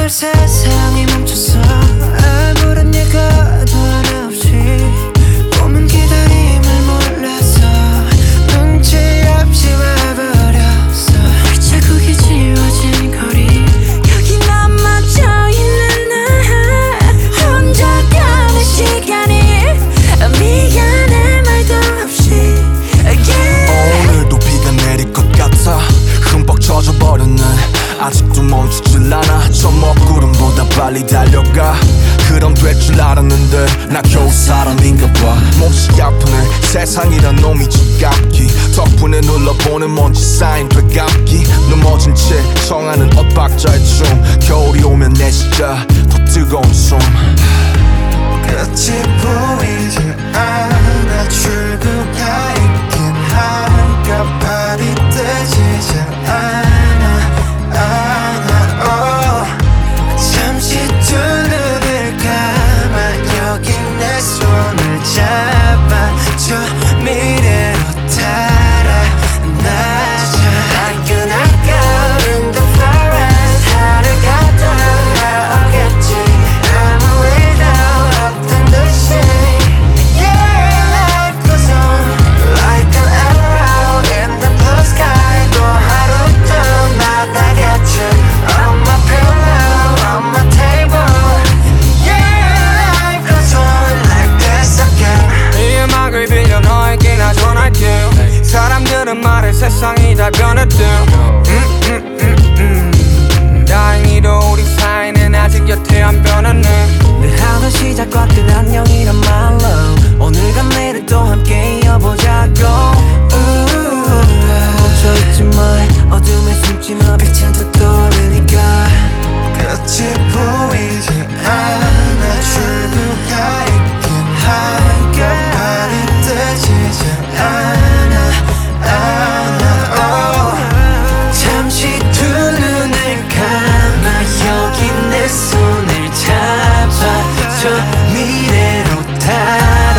세상이 멈췄어. 아무런 예고도 하나 없이 꿈은 기다림을 몰라서 눈치 없이 와버렸어. 자국이 지워진 거리 여기 넘어져있는 나 혼자 가는 시간이 미안해 말도 없이 오늘도 비가 내릴 것 같아. 흠뻑 젖어버렸네. 아직도 멈추질 않아. 저 먹구름보다 빨리 달려가. 그럼 될 줄 알았는데 나 겨우 사람인가 봐. 몹시 아프네. 세상이란 놈이 지갑기. 덕분에 눌러보는 먼지 쌓인 되감기. 넘어진 채 청하는 엇박자의 춤. 겨울이 오면 내 시자 더 뜨거운 숨. 끝이 보이지 않아. 출구가 있긴 할까. 발이 뜨지 잘 않아. 잠시 두 눈을 감아 여기 내 손을 잡아 저 미래로 달아나자. Like an echo in the forest. 하루가 돌아오겠지 아무 일도 없던 듯이. Yeah, life goes on like an arrow in the blue sky. 또 하루쯤마다 곁을 on my pillow, on my table. Yeah, life goes on like this again. 이 음악을 빌려 너에게 나 전할게. 사람들은 말해 세상이 다 변했대. 다행히도 우리 사이는 아직 여태 안 변했네. 늘 하던 시작과 끝 안녕이란 말로 오늘과 내일 또 함께 이어보자고. 멈춰있지 마 어둠에 숨지 마 빛은 더 떠오르니까. 끝이 보이지 않아. 출구가 있긴 할까. 발이 뜨지 잘 않아. 잠시 두 눈을 감아 여기 내 손을 잡아 저 미래로 다